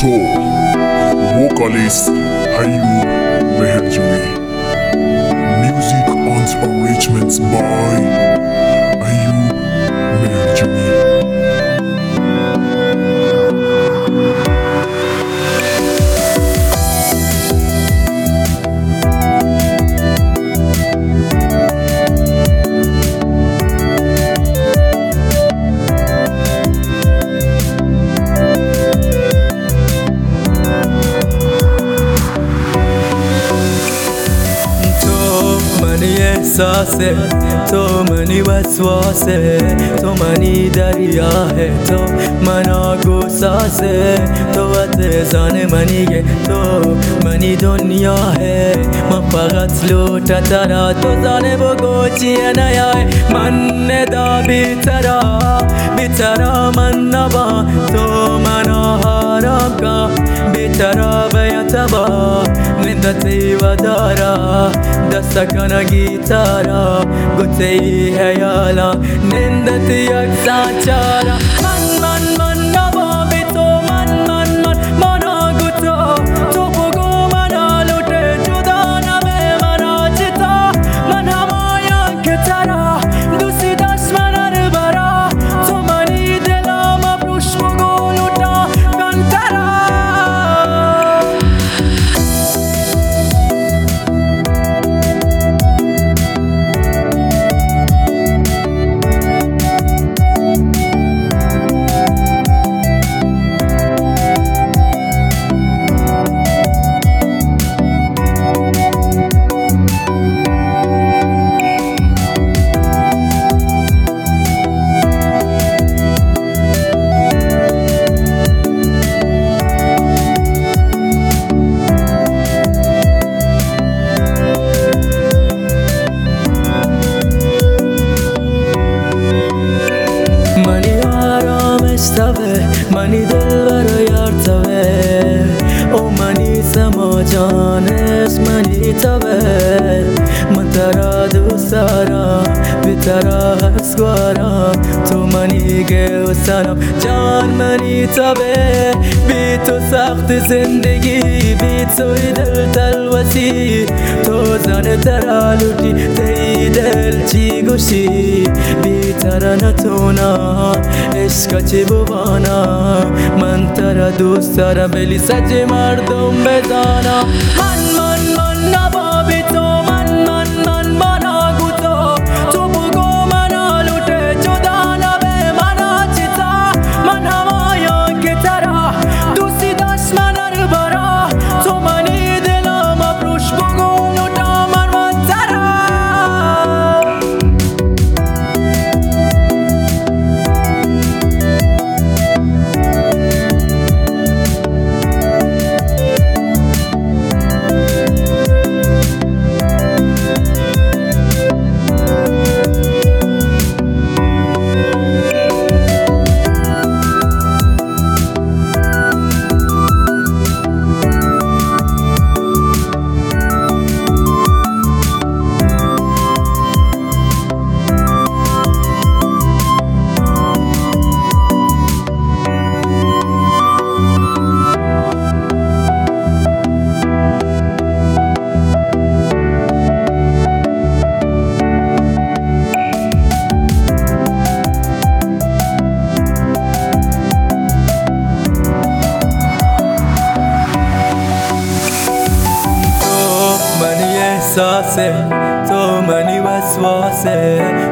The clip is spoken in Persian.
تو vocalist Ayub Meherjoui. Music and arrangements by Ayub Meherjoui. احساسه تو منی وسواسه تو منی دریا ہے تو منا گوساسه تو وطزان منیه تو منی دنیا ہے من فقط لوٹا ترا تو زانه بگو چیه نیای من ندا بیترا من نبا تو منا حرام کا بیترا بیتبا نندتی و دارا دستکن گیتارا گوتی ہے یالا نندتی اکسا چارا من نبا بی تو من منا گوتا تو بگو منا لوٹے جدا نبے منا چتا من ہمایا که ترا دوستی دست من برا تو منی دلم ابروش بگو لوٹا کن ترا منی دل برای ارتبه او منی سما جانش منی تبه من ترا دوست دارم بی ترا حس گوارم تو منی گوسنم جان منی تبه بی تو سخت زندگی بی توی دل تلوسی تو زن ترا لوٹی تی دل چی گوشی بی ترا نتونا عشق چی بوانا من ترا دوست دارم ولی سج مردم بزانا من نبا بی تو من منا گوتا تو بگو منا لوٹه جدا نبه منا چتا من همایا که ترا دوستی داشت من برا تو منی دلم ابروش بگو لوٹا من ترا احساسه تو منی وسواسه